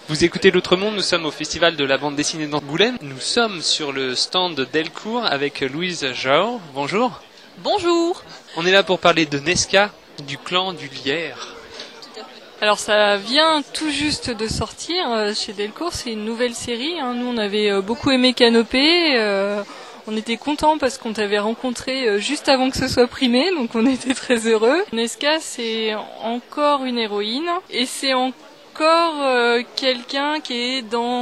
Vous écoutez l'Autre Monde, nous sommes au Festival de la bande dessinée d'Angoulême. Nous sommes sur le stand de Delcourt avec Louise Jao. Bonjour. Bonjour. On est là pour parler de Nesca, du clan du Lierre. Alors ça vient tout juste de sortir chez Delcourt, c'est une nouvelle série. Nous on avait beaucoup aimé Canopée, on était contents parce qu'on t'avait rencontré juste avant que ce soit primé, donc on était très heureux. Nesca c'est encore une héroïne et c'est encore quelqu'un qui est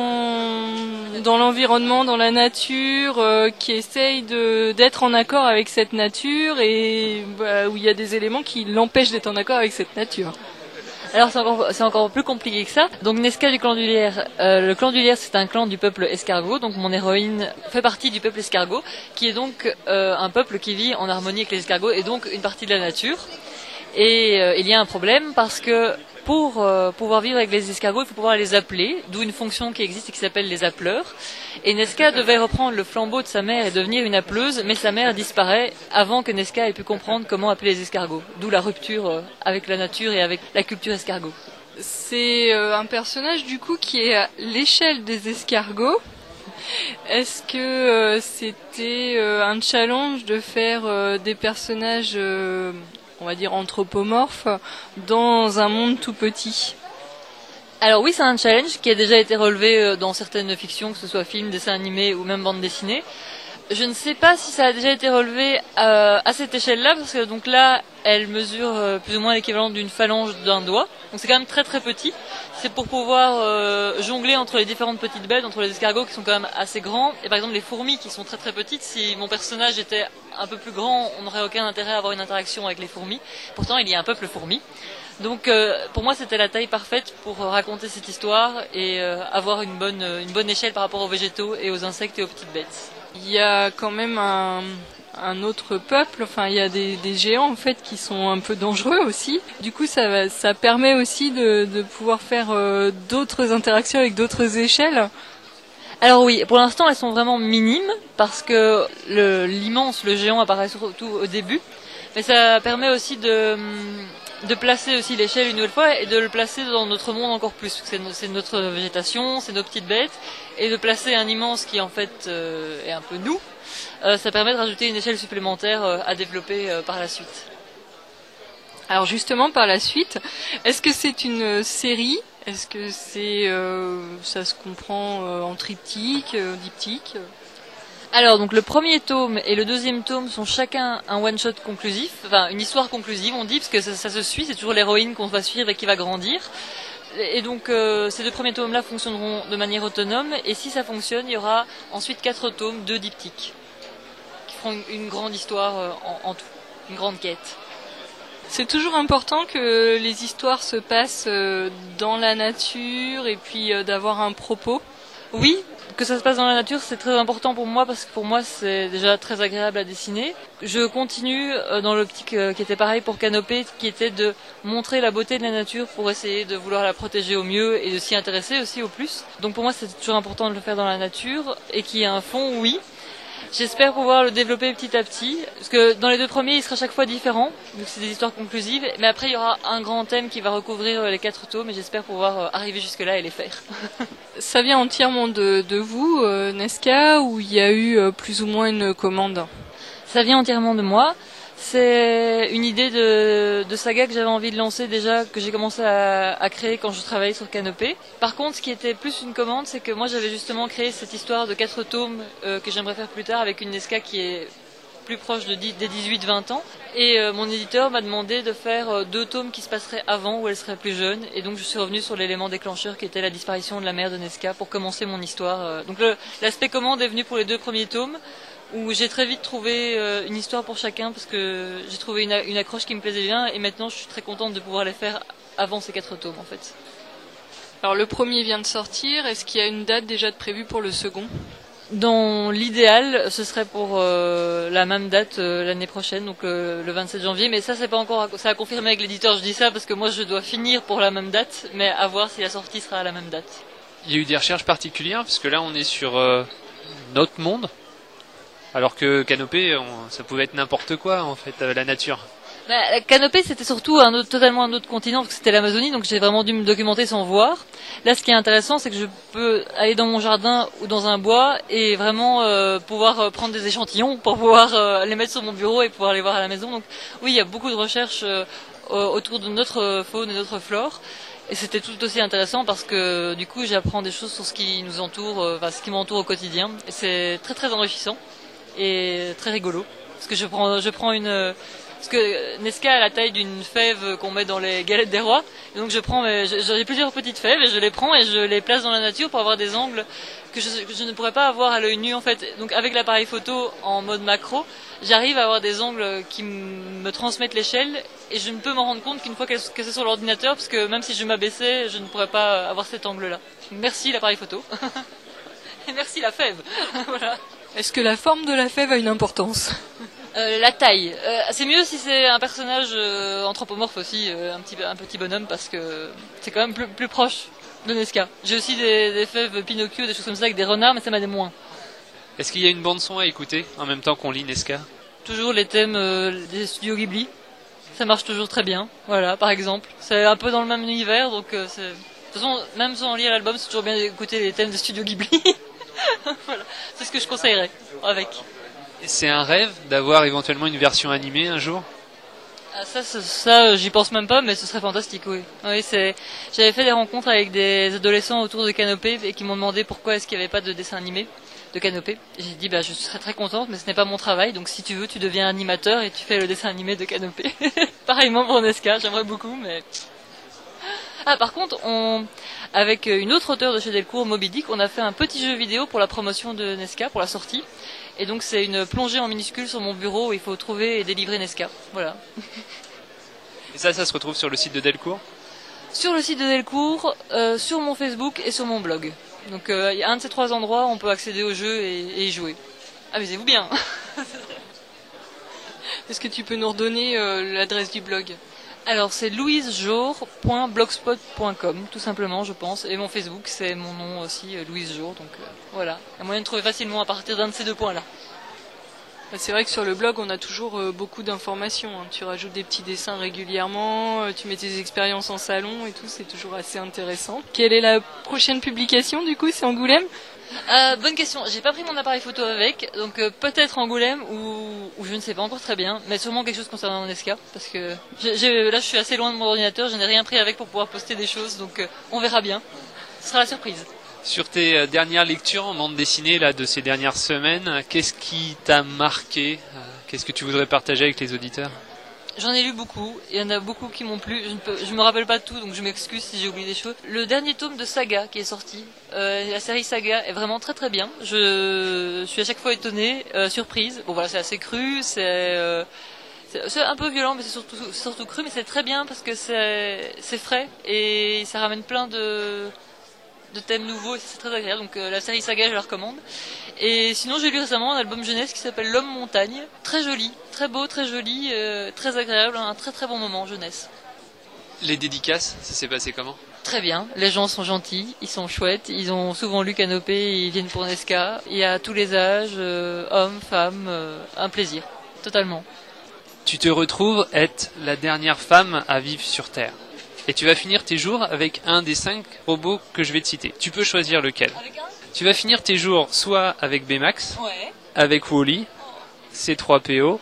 dans l'environnement, dans la nature, qui essaye d'être en accord avec cette nature et où il y a des éléments qui l'empêchent d'être en accord avec cette nature. Alors c'est encore plus compliqué que ça. Donc Nesca du clan du Lierre. Le clan du Lierre c'est un clan du peuple escargot. Donc mon héroïne fait partie du peuple escargot, qui est donc un peuple qui vit en harmonie avec les escargots et donc une partie de la nature. Et il y a un problème parce que pour pouvoir vivre avec les escargots, il faut pouvoir les appeler, d'où une fonction qui existe et qui s'appelle les appeleurs. Et Nesca devait reprendre le flambeau de sa mère et devenir une appeleuse, mais sa mère disparaît avant que Nesca ait pu comprendre comment appeler les escargots. D'où la rupture avec la nature et avec la culture escargot. C'est un personnage du coup qui est à l'échelle des escargots. Est-ce que c'était un challenge de faire des personnages on va dire anthropomorphes dans un monde tout petit? Alors oui, c'est un challenge qui a déjà été relevé dans certaines fictions, que ce soit films, dessins animés ou même bande dessinée. Je ne sais pas si ça a déjà été relevé à cette échelle-là, parce que donc là, elle mesure plus ou moins l'équivalent d'une phalange d'un doigt. Donc c'est quand même très très petit. C'est pour pouvoir jongler entre les différentes petites bêtes, entre les escargots qui sont quand même assez grands, et par exemple les fourmis qui sont très très petites. Si mon personnage était un peu plus grand, on n'aurait aucun intérêt à avoir une interaction avec les fourmis. Pourtant, il y a un peuple fourmi. Donc pour moi, c'était la taille parfaite pour raconter cette histoire et avoir une bonne échelle par rapport aux végétaux et aux insectes et aux petites bêtes. Il y a quand même un autre peuple, enfin il y a des géants en fait qui sont un peu dangereux aussi. Du coup ça permet aussi de pouvoir faire d'autres interactions avec d'autres échelles. Alors oui, pour l'instant elles sont vraiment minimes parce que le géant apparaît surtout au début. Mais ça permet aussi de placer aussi l'échelle une nouvelle fois et de le placer dans notre monde encore plus. C'est notre végétation, c'est nos petites bêtes. Et de placer un immense qui en fait est un peu nous, ça permet de rajouter une échelle supplémentaire à développer par la suite. Alors justement par la suite, est-ce que c'est une série ? Est-ce que ça se comprend en triptyque, diptyque ? Alors donc le premier tome et le deuxième tome sont chacun un one-shot conclusif, enfin une histoire conclusive on dit, parce que ça se suit, c'est toujours l'héroïne qu'on va suivre et qui va grandir. Et donc ces deux premiers tomes-là fonctionneront de manière autonome, et si ça fonctionne, il y aura ensuite 4 tomes, 2 diptyques, qui feront une grande histoire en tout, une grande quête. C'est toujours important que les histoires se passent dans la nature et puis d'avoir un propos. Oui, que ça se passe dans la nature, c'est très important pour moi parce que pour moi c'est déjà très agréable à dessiner. Je continue dans l'optique qui était pareil pour Canopée, qui était de montrer la beauté de la nature pour essayer de vouloir la protéger au mieux et de s'y intéresser aussi au plus. Donc pour moi c'est toujours important de le faire dans la nature et qu'il y ait un fond, oui. J'espère pouvoir le développer petit à petit, parce que dans les deux premiers, il sera chaque fois différent, vu que c'est des histoires conclusives, mais après il y aura un grand thème qui va recouvrir les 4 tomes, et j'espère pouvoir arriver jusque-là et les faire. Ça vient entièrement de vous, Nesca, ou il y a eu plus ou moins une commande ? Ça vient entièrement de moi. C'est une idée de saga que j'avais envie de lancer déjà, que j'ai commencé à créer quand je travaillais sur Canopée. Par contre, ce qui était plus une commande, c'est que moi j'avais justement créé cette histoire de 4 tomes que j'aimerais faire plus tard avec une Nesca qui est plus proche des 18-20 ans. Et mon éditeur m'a demandé de faire 2 tomes qui se passeraient avant, où elle serait plus jeune. Et donc je suis revenue sur l'élément déclencheur qui était la disparition de la mère de Nesca pour commencer mon histoire. Donc l'aspect commande est venu pour les 2 premiers tomes, où j'ai très vite trouvé une histoire pour chacun parce que j'ai trouvé une accroche qui me plaisait bien, et maintenant je suis très contente de pouvoir les faire avant ces 4 tomes en fait. Alors le premier vient de sortir, est-ce qu'il y a une date déjà de prévue pour le second ? Dans l'idéal, ce serait pour la même date l'année prochaine, donc le 27 janvier, mais ça c'est pas encore ça a confirmé avec l'éditeur, je dis ça parce que moi je dois finir pour la même date, mais à voir si la sortie sera à la même date. Il y a eu des recherches particulières, parce que là on est sur notre monde. Alors que Canopée, ça pouvait être n'importe quoi, en fait, la nature. La canopée, c'était surtout totalement un autre continent, parce que c'était l'Amazonie, donc j'ai vraiment dû me documenter sans voir. Là, ce qui est intéressant, c'est que je peux aller dans mon jardin ou dans un bois et vraiment pouvoir prendre des échantillons pour pouvoir les mettre sur mon bureau et pouvoir les voir à la maison. Donc oui, il y a beaucoup de recherches autour de notre faune et notre flore. Et c'était tout aussi intéressant parce que du coup, j'apprends des choses sur ce qui nous entoure, ce qui m'entoure au quotidien. Et c'est très très enrichissant et très rigolo. Parce que je prends une... Parce que Nesca a la taille d'une fève qu'on met dans les galettes des rois. Et donc j'ai plusieurs petites fèves et je les prends et je les place dans la nature pour avoir des angles que je ne pourrais pas avoir à l'œil nu en fait. Donc avec l'appareil photo en mode macro, j'arrive à avoir des angles qui me transmettent l'échelle et je ne peux m'en rendre compte qu'une fois que c'est sur l'ordinateur, parce que même si je m'abaissais, je ne pourrais pas avoir cet angle-là. Merci l'appareil photo. Et merci la fève. Voilà. Est-ce que la forme de la fève a une importance? La taille. C'est mieux si c'est un personnage anthropomorphe aussi, un petit bonhomme, parce que c'est quand même plus proche de Nesca. J'ai aussi des fèves Pinocchio, des choses comme ça avec des renards, mais ça m'a des moins. Est-ce qu'il y a une bande son à écouter en même temps qu'on lit Nesca? Toujours les thèmes des studios Ghibli. Ça marche toujours très bien. Voilà, par exemple. C'est un peu dans le même univers, donc de toute façon, même sans lire l'album, c'est toujours bien d'écouter les thèmes des studios Ghibli. Voilà, c'est ce que je conseillerais avec. C'est un rêve d'avoir éventuellement une version animée un jour? Ah, ça, j'y pense même pas, mais ce serait fantastique, oui. Oui, j'avais fait des rencontres avec des adolescents autour de Canopée et qui m'ont demandé pourquoi est-ce qu'il n'y avait pas de dessin animé de Canopée. J'ai dit, je serais très contente, mais ce n'est pas mon travail, donc si tu veux, tu deviens animateur et tu fais le dessin animé de Canopée. Pareillement pour Nesca, j'aimerais beaucoup, mais... Ah, par contre, avec une autre auteure de chez Delcourt, Moby Dick, on a fait un petit jeu vidéo pour la promotion de Nesca, pour la sortie. Et donc c'est une plongée en minuscule sur mon bureau où il faut trouver et délivrer Nesca. Voilà. Et ça se retrouve sur le site de Delcourt? Sur le site de Delcourt, sur mon Facebook et sur mon blog. Donc il y a un de ces trois endroits où on peut accéder au jeu et y jouer. Amusez-vous bien. Est-ce que tu peux nous redonner l'adresse du blog? Alors c'est louisejour.blogspot.com tout simplement je pense, et mon Facebook c'est mon nom aussi, Louise Jour, donc voilà, il y a moyen de trouver facilement à partir d'un de ces deux points là. C'est vrai que sur le blog on a toujours beaucoup d'informations, hein. Tu rajoutes des petits dessins régulièrement, tu mets tes expériences en salon et tout, c'est toujours assez intéressant. Quelle est la prochaine publication du coup? C'est Angoulême? Bonne question, j'ai pas pris mon appareil photo avec, donc peut-être Angoulême ou je ne sais pas encore très bien, mais sûrement quelque chose concernant Nesca, parce que là je suis assez loin de mon ordinateur, je n'ai rien pris avec pour pouvoir poster des choses, donc on verra bien, ce sera la surprise. Sur tes dernières lectures en bande dessinée là, de ces dernières semaines, qu'est-ce qui t'a marqué? Qu'est-ce que tu voudrais partager avec les auditeurs? J'en ai lu beaucoup, il y en a beaucoup qui m'ont plu, je me rappelle pas tout, donc je m'excuse si j'ai oublié des choses. Le dernier tome de Saga qui est sorti, la série Saga est vraiment très très bien. Je suis à chaque fois étonnée, surprise. Bon voilà, c'est assez cru, c'est un peu violent, mais c'est surtout cru, mais c'est très bien parce que c'est frais et ça ramène plein de thèmes nouveaux et c'est très agréable. Donc la série Saga, je la recommande. Et sinon, j'ai lu récemment un album jeunesse qui s'appelle L'Homme Montagne. Très joli, très beau, très joli, très agréable, un très très bon moment jeunesse. Les dédicaces, ça s'est passé comment? Très bien, les gens sont gentils, ils sont chouettes, ils ont souvent lu Canopée, ils viennent pour Nesca. Il y a tous les âges, hommes, femmes, un plaisir, totalement. Tu te retrouves être la dernière femme à vivre sur Terre. Et tu vas finir tes jours avec un des 5 robots que je vais te citer. Tu peux choisir lequel. Avec un ? Tu vas finir tes jours soit avec Baymax, Ouais. avec Wall-E, C3PO,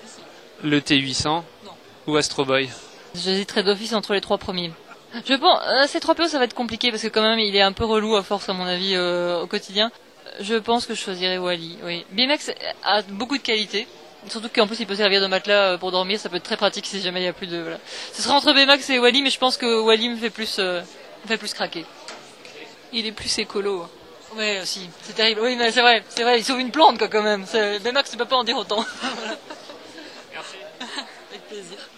le T800 ou Astro Boy. J'hésiterai d'office entre les trois premiers. Je pense, C3PO ça va être compliqué parce que quand même il est un peu relou à force à mon avis au quotidien. Je pense que je choisirais Wall-E, oui. Baymax a beaucoup de qualités. Surtout qu'en plus il peut servir de matelas pour dormir, ça peut être très pratique si jamais il n'y a plus de... Voilà. Ce sera entre Baymax et Wall-E, mais je pense que Wall-E me fait plus craquer. Il est plus écolo. Ouais aussi, c'est terrible. Oui mais c'est vrai, il sauve une plante quoi quand même. Baymax ne peut pas en dire autant. Voilà. Merci. Avec plaisir.